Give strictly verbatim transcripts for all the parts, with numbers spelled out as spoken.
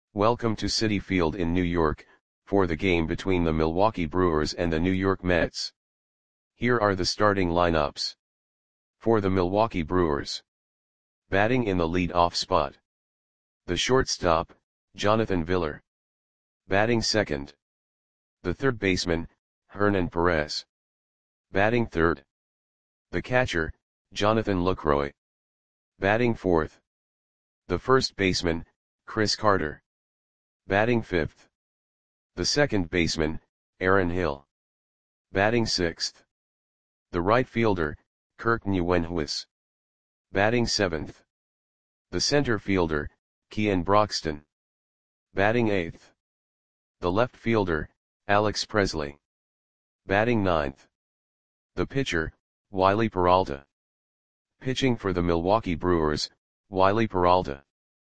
Welcome to Citi Field in New York, for the game between the Milwaukee Brewers and the New York Mets. Here are the starting lineups. For the Milwaukee Brewers. Batting in the lead-off spot. The shortstop, Jonathan Villar. Batting second. The third baseman, Hernan Perez. Batting third. The catcher, Jonathan Lucroy. Batting fourth. The first baseman, Chris Carter. Batting fifth. The second baseman, Aaron Hill. Batting sixth. The right fielder, Kirk Nieuwenhuis. Batting seventh. The center fielder, Kean Broxton. Batting eighth. The left fielder, Alex Presley. Batting ninth. The pitcher, Wiley Peralta. Pitching for the Milwaukee Brewers, Wiley Peralta.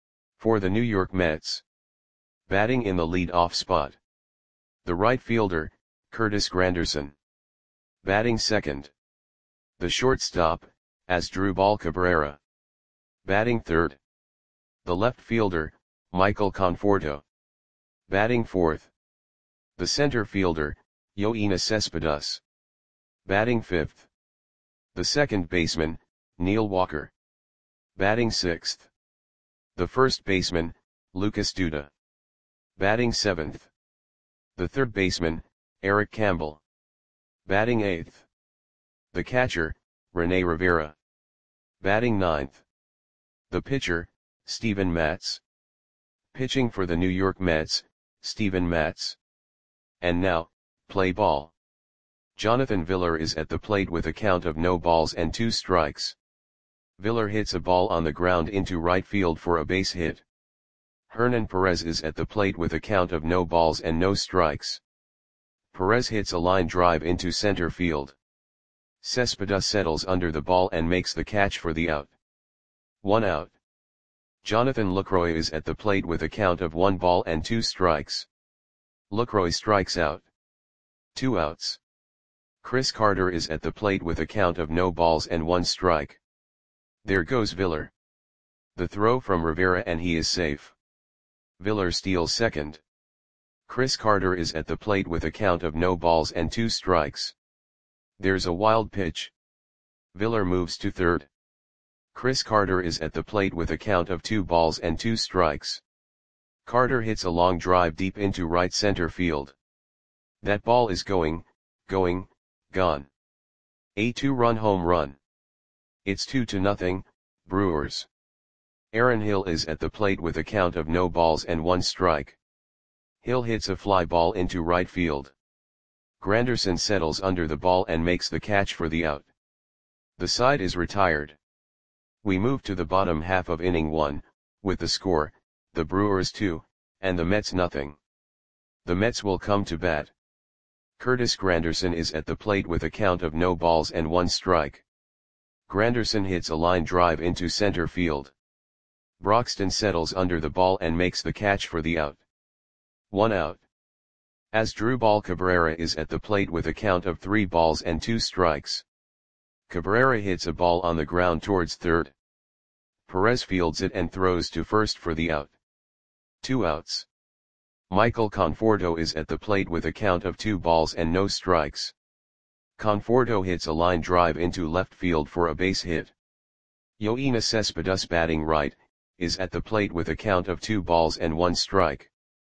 For the New York Mets. Batting in the lead-off spot. The right fielder, Curtis Granderson. Batting second. The shortstop, Asdrubal Cabrera. Batting third. The left fielder, Michael Conforto. Batting fourth. The center fielder, Yoenis Cespedes. Batting fifth. The second baseman, Neil Walker. Batting sixth. The first baseman, Lucas Duda. Batting seventh. The third baseman, Eric Campbell. Batting eighth. The catcher, Rene Rivera. Batting ninth. The pitcher, Steven Matz. Pitching for the New York Mets, Steven Matz. And now, play ball. Jonathan Villar is at the plate with a count of no balls and two strikes. Villar hits a ball on the ground into right field for a base hit. Hernan Perez is at the plate with a count of no balls and no strikes. Perez hits a line drive into center field. Cespedes settles under the ball and makes the catch for the out. One out. Jonathan Lucroy is at the plate with a count of one ball and two strikes. Lucroy strikes out. Two outs. Chris Carter is at the plate with a count of no balls and one strike. There goes Villar. The throw from Rivera and he is safe. Villar steals second. Chris Carter is at the plate with a count of no balls and two strikes. There's a wild pitch. Villar moves to third. Chris Carter is at the plate with a count of two balls and two strikes. Carter hits a long drive deep into right center field. That ball is going, going, gone. A two-run home run. It's two to nothing, Brewers. Aaron Hill is at the plate with a count of no balls and one strike. Hill hits a fly ball into right field. Granderson settles under the ball and makes the catch for the out. The side is retired. We move to the bottom half of inning one, with the score, the Brewers two, and the Mets nothing. The Mets will come to bat. Curtis Granderson is at the plate with a count of no balls and one strike. Granderson hits a line drive into center field. Broxton settles under the ball and makes the catch for the out. One out. Asdrubal Cabrera is at the plate with a count of three balls and two strikes. Cabrera hits a ball on the ground towards third. Perez fields it and throws to first for the out. Two outs. Michael Conforto is at the plate with a count of two balls and no strikes. Conforto hits a line drive into left field for a base hit. Yoenis Cespedes, batting right, is at the plate with a count of two balls and one strike.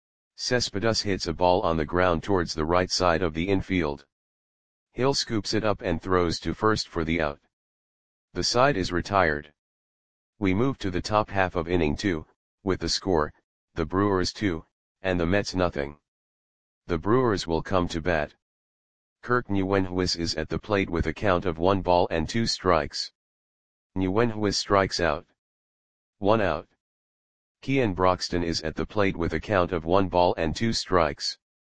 Cespedes hits a ball on the ground towards the right side of the infield. Hill scoops it up and throws to first for the out. The side is retired. We move to the top half of inning two, with the score, the Brewers two, and the Mets nothing. The Brewers will come to bat. Kirk Nieuwenhuis is at the plate with a count of one ball and two strikes. Nieuwenhuis strikes out. One out. Kean Broxton is at the plate with a count of one ball and two strikes.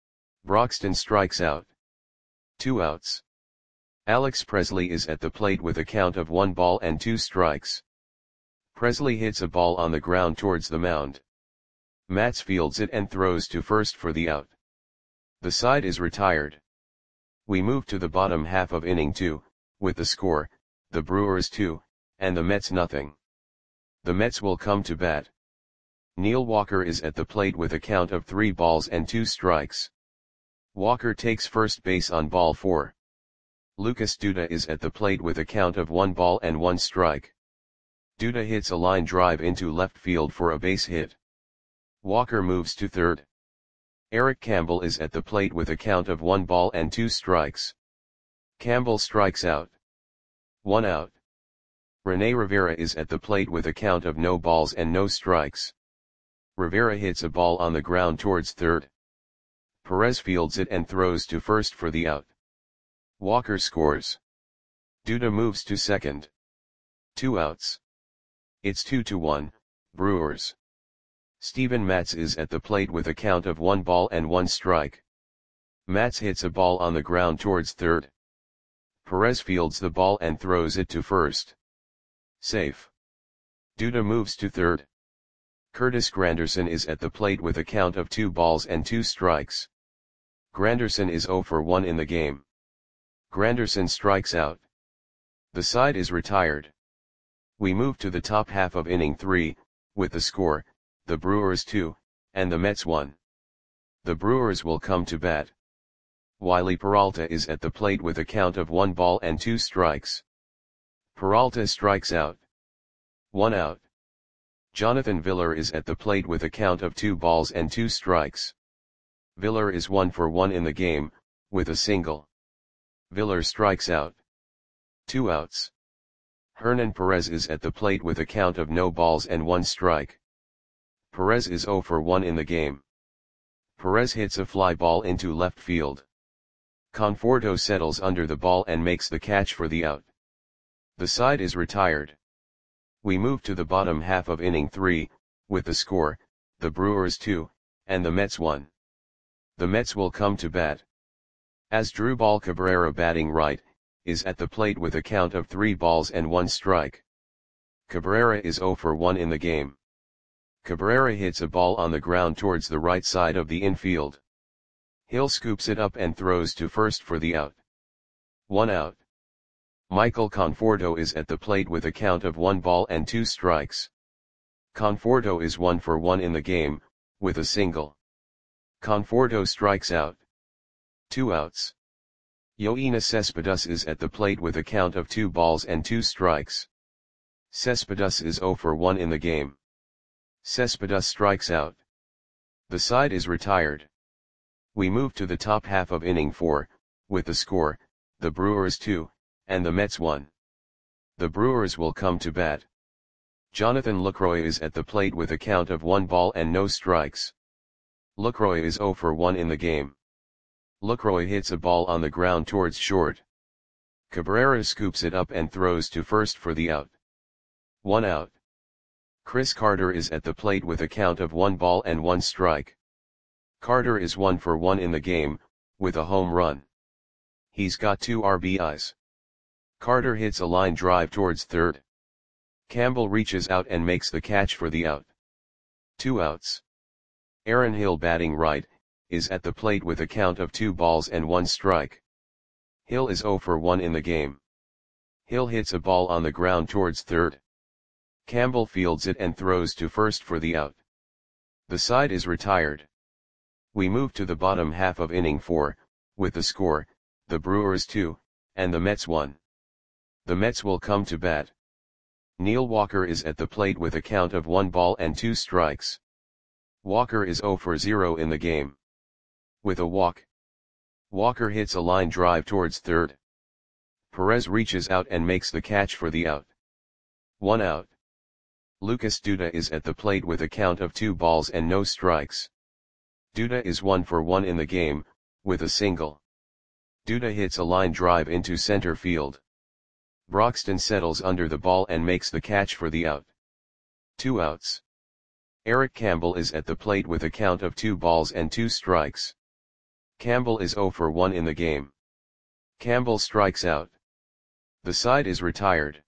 Broxton strikes out. Two outs. Alex Presley is at the plate with a count of one ball and two strikes. Presley hits a ball on the ground towards the mound. Matz fields it and throws to first for the out. The side is retired. We move to the bottom half of inning two, with the score, the Brewers two, and the Mets nothing. The Mets will come to bat. Neil Walker is at the plate with a count of three balls and two strikes. Walker takes first base on ball four. Lucas Duda is at the plate with a count of one ball and one strike. Duda hits a line drive into left field for a base hit. Walker moves to third. Eric Campbell is at the plate with a count of one ball and two strikes. Campbell strikes out. One out. Rene Rivera is at the plate with a count of no balls and no strikes. Rivera hits a ball on the ground towards third. Perez fields it and throws to first for the out. Walker scores. Duda moves to second. Two outs. It's two to one, Brewers. Steven Matz is at the plate with a count of one ball and one strike. Matz hits a ball on the ground towards third. Perez fields the ball and throws it to first. Safe. Duda moves to third. Curtis Granderson is at the plate with a count of two balls and two strikes. Granderson is zero for one in the game. Granderson strikes out. The side is retired. We move to the top half of inning three, with the score, the Brewers two, and the Mets one. The Brewers will come to bat. Wiley Peralta is at the plate with a count of one ball and two strikes. Peralta strikes out. One out. Jonathan Villar is at the plate with a count of two balls and two strikes. Villar is one for one in the game, with a single. Villar strikes out. Two outs. Hernan Perez is at the plate with a count of no balls and one strike. Perez is zero for one in the game. Perez hits a fly ball into left field. Conforto settles under the ball and makes the catch for the out. The side is retired. We move to the bottom half of inning three, with the score, the Brewers two, and the Mets one. The Mets will come to bat. Asdrubal Cabrera, batting right, is at the plate with a count of three balls and one strike. Cabrera is zero for one in the game. Cabrera hits a ball on the ground towards the right side of the infield. Hill scoops it up and throws to first for the out. One out. Michael Conforto is at the plate with a count of one ball and two strikes. Conforto is one for one in the game, with a single. Conforto strikes out. Two outs. Yoenis Cespedes is at the plate with a count of two balls and two strikes. Cespedes is zero for one in the game. Cespedes strikes out. The side is retired. We move to the top half of inning four, with the score, the Brewers two, and the Mets one. The Brewers will come to bat. Jonathan Lucroy is at the plate with a count of one ball and no strikes. Lucroy is zero for one in the game. Lucroy hits a ball on the ground towards short. Cabrera scoops it up and throws to first for the out. One out. Chris Carter is at the plate with a count of one ball and one strike. Carter is one for one in the game, with a home run. He's got two R B Is. Carter hits a line drive towards third. Campbell reaches out and makes the catch for the out. Two outs. Aaron Hill, batting right, is at the plate with a count of two balls and one strike. Hill is zero for one in the game. Hill hits a ball on the ground towards third. Campbell fields it and throws to first for the out. The side is retired. We move to the bottom half of inning four, with the score, the Brewers two, and the Mets one. The Mets will come to bat. Neil Walker is at the plate with a count of one ball and two strikes. Walker is zero for zero in the game. With a walk. Walker hits a line drive towards third. Perez reaches out and makes the catch for the out. One out. Lucas Duda is at the plate with a count of two balls and no strikes. Duda is one for one in the game, with a single. Duda hits a line drive into center field. Broxton settles under the ball and makes the catch for the out. Two outs. Eric Campbell is at the plate with a count of two balls and two strikes. Campbell is zero for one in the game. Campbell strikes out. The side is retired.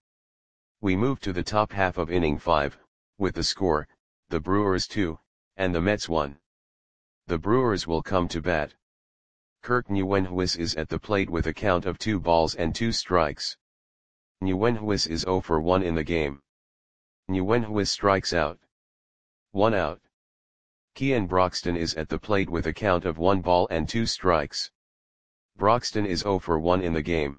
We move to the top half of inning five, with the score, the Brewers two, and the Mets one. The Brewers will come to bat. Kirk Nieuwenhuis is at the plate with a count of two balls and two strikes. Nieuwenhuis is zero for one in the game. Nieuwenhuis strikes out. One out. Kean Broxton is at the plate with a count of one ball and two strikes. Broxton is zero for one in the game.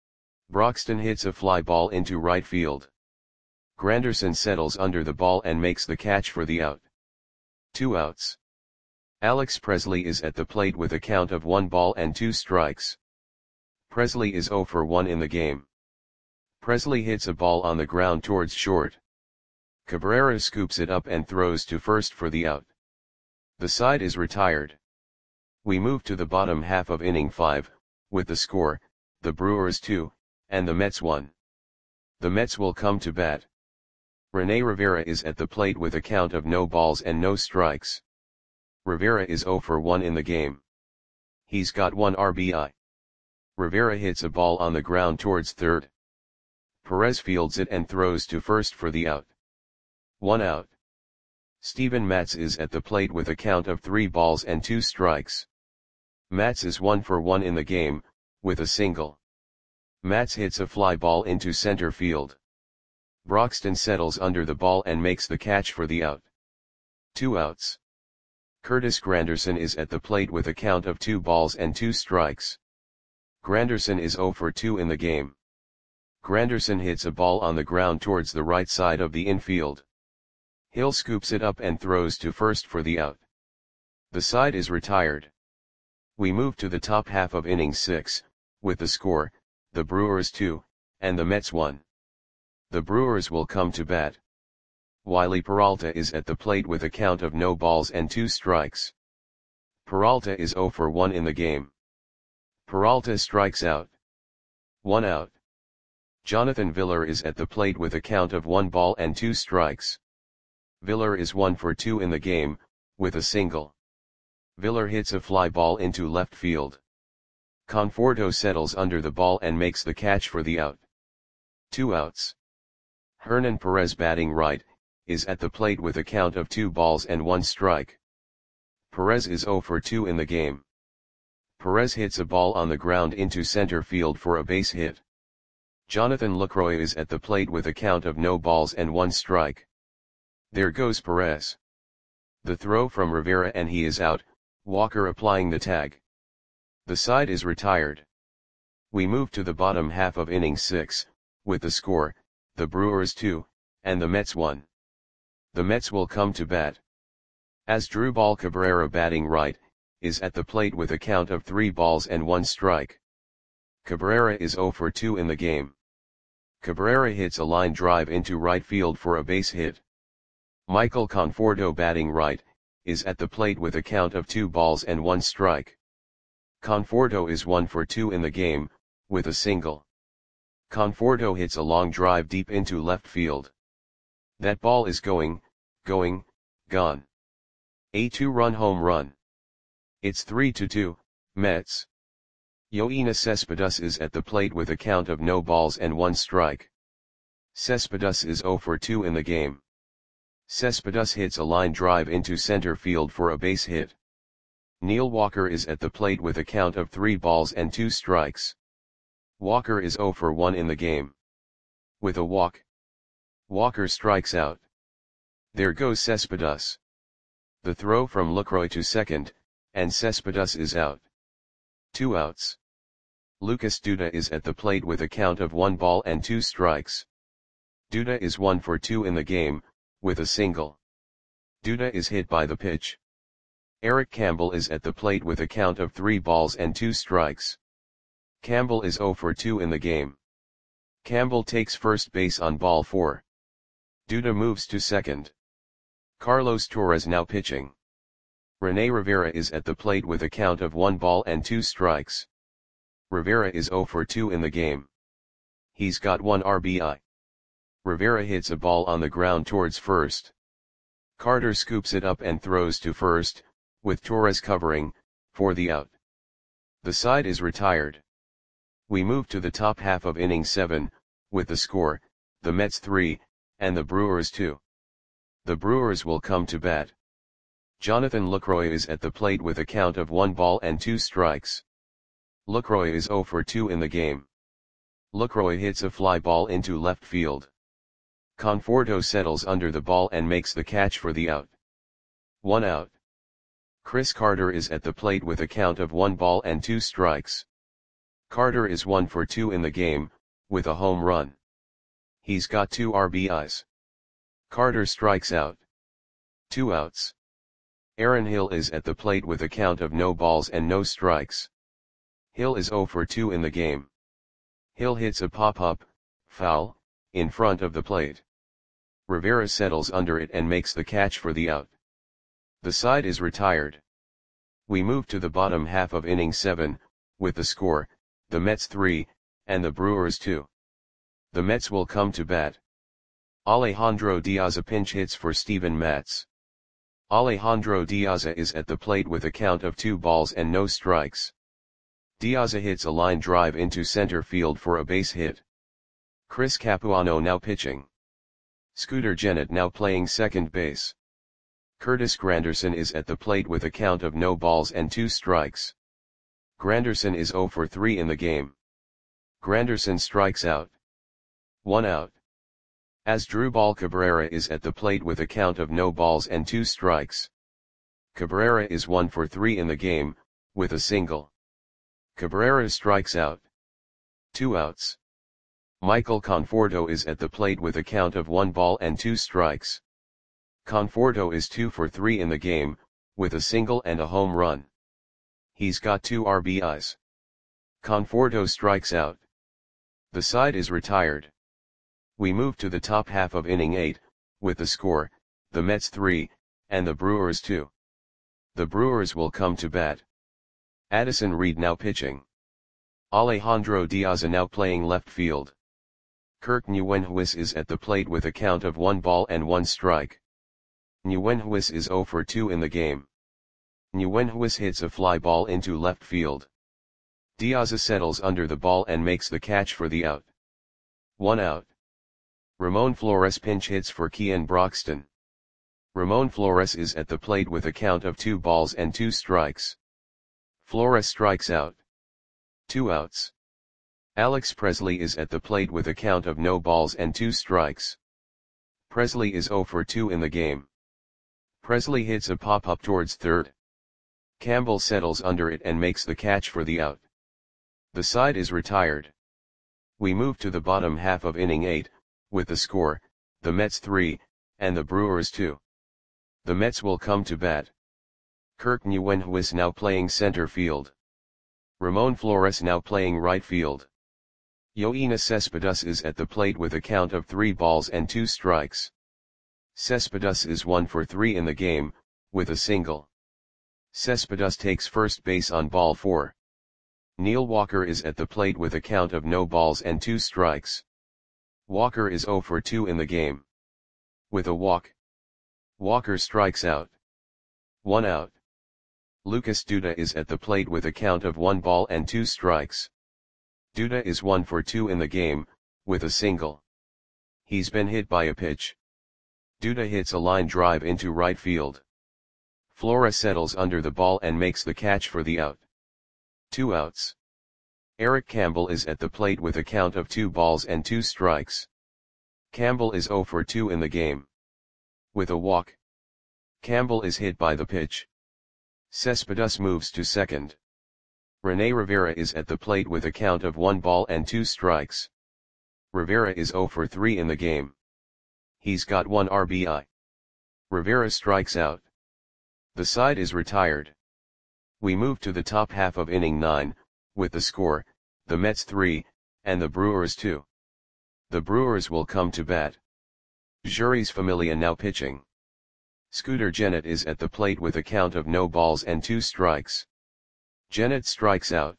Broxton hits a fly ball into right field. Granderson settles under the ball and makes the catch for the out. Two outs. Alex Presley is at the plate with a count of one ball and two strikes. Presley is zero for one in the game. Presley hits a ball on the ground towards short. Cabrera scoops it up and throws to first for the out. The side is retired. We move to the bottom half of inning five, with the score, the Brewers two, and the Mets one. The Mets will come to bat. Rene Rivera is at the plate with a count of no balls and no strikes. Rivera is zero for one in the game. He's got one R B I. Rivera hits a ball on the ground towards third. Perez fields it and throws to first for the out. One out. Steven Matz is at the plate with a count of three balls and two strikes. Matz is one for one in the game, with a single. Matz hits a fly ball into center field. Broxton settles under the ball and makes the catch for the out. Two outs. Curtis Granderson is at the plate with a count of two balls and two strikes. Granderson is zero for two in the game. Granderson hits a ball on the ground towards the right side of the infield. Hill scoops it up and throws to first for the out. The side is retired. We move to the top half of inning six, with the score, the Brewers two, and the Mets one. The Brewers will come to bat. Wiley Peralta is at the plate with a count of no balls and two strikes. Peralta is zero for one in the game. Peralta strikes out. One out. Jonathan Villar is at the plate with a count of one ball and two strikes. Villar is one for two in the game, with a single. Villar hits a fly ball into left field. Conforto settles under the ball and makes the catch for the out. Two outs. Hernan Perez, batting right, is at the plate with a count of two balls and one strike. Perez is zero for two in the game. Perez hits a ball on the ground into center field for a base hit. Jonathan Lucroy is at the plate with a count of no balls and one strike. There goes Perez. The throw from Rivera and he is out, Walker applying the tag. The side is retired. We move to the bottom half of inning six, with the score, the Brewers two, and the Mets one. The Mets will come to bat. Asdrubal Cabrera, batting right, is at the plate with a count of three balls and one strike. Cabrera is zero for two in the game. Cabrera hits a line drive into right field for a base hit. Michael Conforto, batting right, is at the plate with a count of two balls and one strike. Conforto is one for two in the game, with a single. Conforto hits a long drive deep into left field. That ball is going, going, gone. A two-run home run. It's three to two, Mets. Yoenis Cespedes is at the plate with a count of no balls and one strike. Cespedes is zero for two in the game. Cespedes hits a line drive into center field for a base hit. Neil Walker is at the plate with a count of three balls and two strikes. Walker is zero for one in the game. With a walk, Walker strikes out. There goes Cespedes. The throw from Lucroy to second, and Cespedes is out. Two outs. Lucas Duda is at the plate with a count of one ball and two strikes. Duda is one for two in the game, with a single. Duda is hit by the pitch. Eric Campbell is at the plate with a count of three balls and two strikes. Campbell is zero for two in the game. Campbell takes first base on ball four. Duda moves to second. Carlos Torres now pitching. Rene Rivera is at the plate with a count of one ball and two strikes. Rivera is zero for two in the game. He's got one R B I. Rivera hits a ball on the ground towards first. Carter scoops it up and throws to first, with Torres covering, for the out. The side is retired. We move to the top half of inning seven, with the score, the Mets three, and the Brewers two. The Brewers will come to bat. Jonathan Lucroy is at the plate with a count of one ball and two strikes. Lucroy is zero for two in the game. Lucroy hits a fly ball into left field. Conforto settles under the ball and makes the catch for the out. One out. Chris Carter is at the plate with a count of one ball and two strikes. Carter is one for two in the game, with a home run. He's got two R B Is. Carter strikes out. Two outs. Aaron Hill is at the plate with a count of no balls and no strikes. Hill is zero for two in the game. Hill hits a pop-up, foul, in front of the plate. Rivera settles under it and makes the catch for the out. The side is retired. We move to the bottom half of inning seven, with the score, the Mets three, and the Brewers two. The Mets will come to bat. Alejandro Diaz pinch hits for Steven Matz. Alejandro Diaz is at the plate with a count of two balls and no strikes. Diaz hits a line drive into center field for a base hit. Chris Capuano now pitching. Scooter Gennett now playing second base. Curtis Granderson is at the plate with a count of no balls and two strikes. Granderson is zero for three in the game. Granderson strikes out. One out. Asdrubal Cabrera is at the plate with a count of no balls and two strikes. Cabrera is one for three in the game, with a single. Cabrera strikes out. Two outs. Michael Conforto is at the plate with a count of one ball and two strikes. Conforto is two for three in the game, with a single and a home run. He's got two R B Is. Conforto strikes out. The side is retired. We move to the top half of inning eight, with the score, the Mets three, and the Brewers two. The Brewers will come to bat. Addison Reed now pitching. Alejandro Diaz now playing left field. Kirk Nguyenhuis is at the plate with a count of one ball and one strike. Nguyenhuis is zero for two in the game. Nguyenhuis hits a fly ball into left field. Diaz settles under the ball and makes the catch for the out. One out. Ramon Flores pinch hits for Kean Broxton. Ramon Flores is at the plate with a count of two balls and two strikes. Flores strikes out. Two outs. Alex Presley is at the plate with a count of no balls and two strikes. Presley is zero for two in the game. Presley hits a pop-up towards third. Campbell settles under it and makes the catch for the out. The side is retired. We move to the bottom half of inning eight, with the score, the Mets three, and the Brewers two. The Mets will come to bat. Kirk Nguyenhuis now playing center field. Ramon Flores now playing right field. Yoenis Cespedes is at the plate with a count of three balls and two strikes. Cespedes is one for three in the game, with a single. Cespedes takes first base on ball four. Neil Walker is at the plate with a count of no balls and two strikes. Walker is zero for two in the game. With a walk. Walker strikes out. One out. Lucas Duda is at the plate with a count of one ball and two strikes. Duda is one for two in the game, with a single. He's been hit by a pitch. Duda hits a line drive into right field. Flores settles under the ball and makes the catch for the out. Two outs. Eric Campbell is at the plate with a count of two balls and two strikes. Campbell is zero for two in the game. With a walk. Campbell is hit by the pitch. Cespedes moves to second. Rene Rivera is at the plate with a count of one ball and two strikes. Rivera is zero for three in the game. He's got one R B I. Rivera strikes out. The side is retired. We move to the top half of inning nine, with the score, the Mets three, and the Brewers two. The Brewers will come to bat. Jeurys Familia now pitching. Scooter Gennett is at the plate with a count of no balls and two strikes. Gennett strikes out.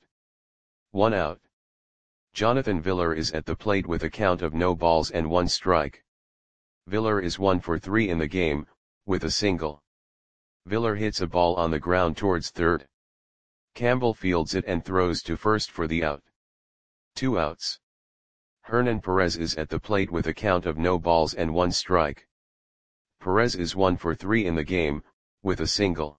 One out. Jonathan Villar is at the plate with a count of no balls and one strike. Villar is one for three in the game, with a single. Villar hits a ball on the ground towards third. Campbell fields it and throws to first for the out. Two outs. Hernan Perez is at the plate with a count of no balls and one strike. Perez is one for three in the game, with a single.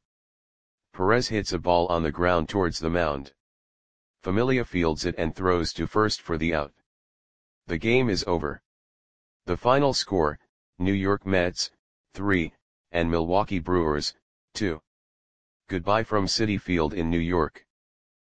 Perez hits a ball on the ground towards the mound. Familia fields it and throws to first for the out. The game is over. The final score, New York Mets, three, and Milwaukee Brewers, two. Goodbye from Citi Field in New York.